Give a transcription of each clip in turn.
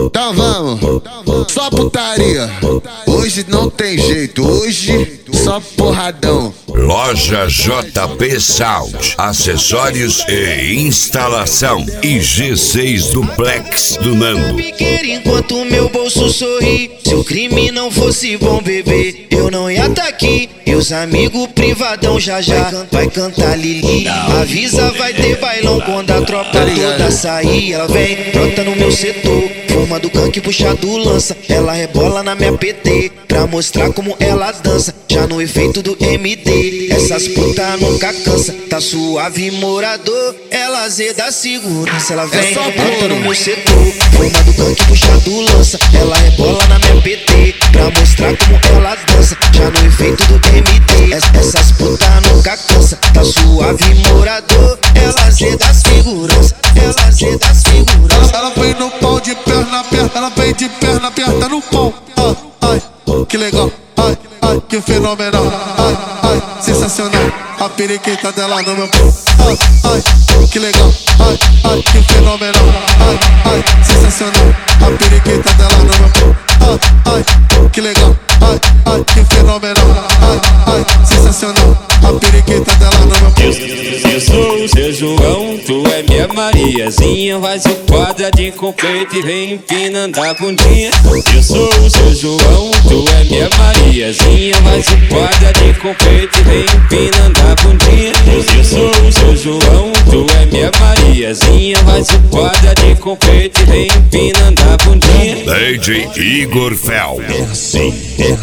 Então vamos, só putaria. Hoje não tem jeito, hoje só porradão. Loja JP Sound, acessórios e instalação. E G6 Duplex do Nando. Enquanto meu bolso sorri, se o crime não fosse bom, bebê, eu não ia tá aqui. E os amigos privadão já vai cantar Lili. Avisa, vai ter bailão quando a tropa toda sair. Ela vem, brota no meu setor, fuma do canque, puxa do lança. Ela rebola na minha PT, pra mostrar como ela dança. Já no efeito do MD, essas putas nunca cansa. Tá suave morador, ela zeda segurança. Ela vem, brota no meu setor, fuma do canque, puxa do lança. Ela rebola na minha PT, pra mostrar como ela dança. Já no efeito do MD, essas putas nunca cansa. Tá suave morador, ela zeda segurança. Ela zeda segurança. Ela vem no pau de perna aberta, ela vem de perna aberta no pau. Ai, que legal, ai, que fenomenal. Ai, sensacional. A periquita dela no meu pau. Ai, que legal, ai, que fenomenal. Ai, sensacional. A periquita dela no meu pau. Ai, que legal, ai, que fenomenal. Ai, sensacional. A periquita dela no meu pau. Eu sou o seu João, tu é minha Mariazinha. Faz o quadradinho com peito e vem empinando a bundinha. Eu sou o seu João, tu é minha Mariazinha. Faz o quadradinho com peito e vem empinando a bundinha. Eu sou o seu João, tu é minha Mariazinha. Faz o quadradinho com peito e vem empinando a bundinha. DJ Igor Fel. É assim.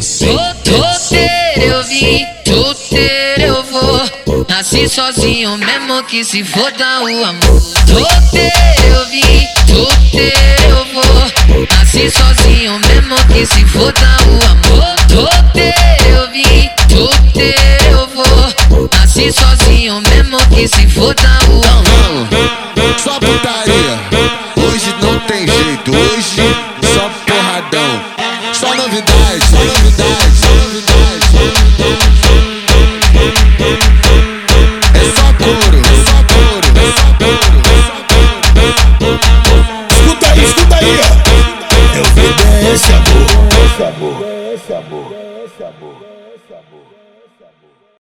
Solteiro eu vim, solteiro eu vou. Nasci sozinho mesmo que se foda o amor. Solteiro eu vim, solteiro eu vou. Nasci sozinho mesmo que se foda o amor. Solteiro eu vim, solteiro eu vou. Nasci sozinho mesmo que se foda o amor. Vamos, só putaria. Hoje não tem jeito, hoje só porradão. Só novidade, só novidade, só novidade.